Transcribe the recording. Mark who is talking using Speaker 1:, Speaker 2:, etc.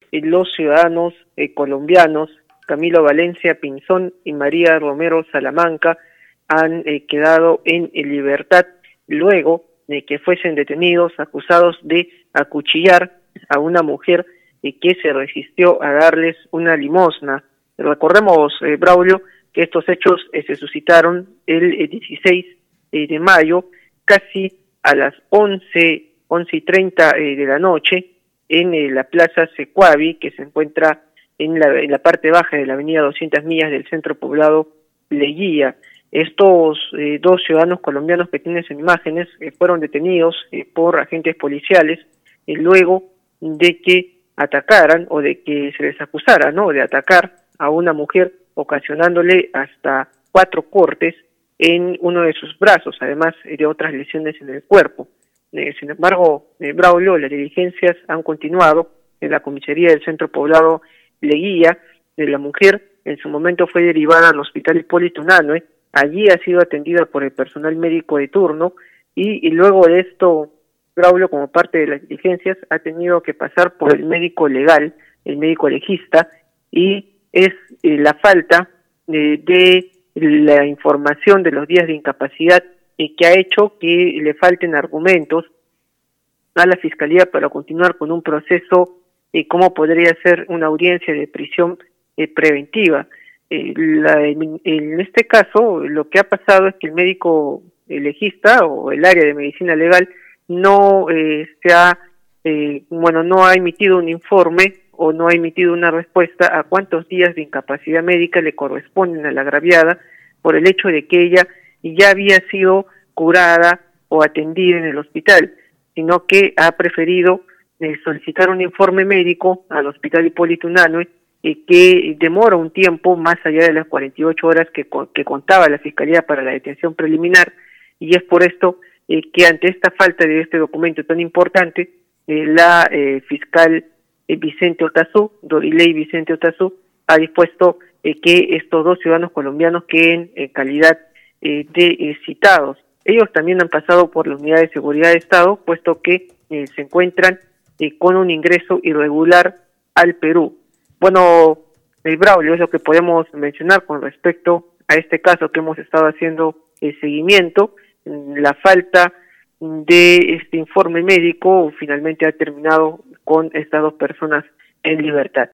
Speaker 1: los ciudadanos colombianos Camilo Valencia Pinzón y María Romero Salamanca han quedado en libertad luego de que fuesen detenidos acusados de acuchillar a una mujer que se resistió a darles una limosna. Recordemos, Braulio, que estos hechos se suscitaron el 16 de mayo, casi a las 11:30 de la noche, en la Plaza Secuavi, que se encuentra en la parte baja de la avenida 200 Millas del centro poblado Leguía. Estos dos ciudadanos colombianos que tienes en imágenes fueron detenidos por agentes policiales luego de que atacaran o de que se les acusara, ¿no?, de atacar a una mujer ocasionándole hasta 4 cortes en uno de sus brazos, además de otras lesiones en el cuerpo. Sin embargo, Braulio, las diligencias han continuado en la comisaría del centro poblado Leguía. La mujer en su momento fue derivada al hospital Hipólito Unanue. Allí ha sido atendida por el personal médico de turno y luego de esto, Braulio, como parte de las diligencias, ha tenido que pasar por el médico legal, el médico legista, y es la falta de la información de los días de incapacidad que ha hecho que le falten argumentos a la Fiscalía para continuar con un proceso como podría ser una audiencia de prisión preventiva. En este caso, lo que ha pasado es que el médico legista o el área de medicina legal no no ha emitido un informe o no ha emitido una respuesta a cuántos días de incapacidad médica le corresponden a la agraviada por el hecho de que ella ya había sido curada o atendida en el hospital, sino que ha preferido solicitar un informe médico al hospital Hipólito Unanue que demora un tiempo más allá de las 48 horas que contaba la Fiscalía para la detención preliminar, y es por esto que ante esta falta de este documento tan importante, la fiscal Vicente Otazú, Doriley Vicente Otazú, ha dispuesto que estos dos ciudadanos colombianos queden en calidad de citados. Ellos también han pasado por la Unidad de Seguridad de Estado, puesto que se encuentran con un ingreso irregular al Perú. Bueno, Braulio, es lo que podemos mencionar con respecto a este caso que hemos estado haciendo seguimiento. La falta de este informe médico finalmente ha terminado con estas dos personas en libertad.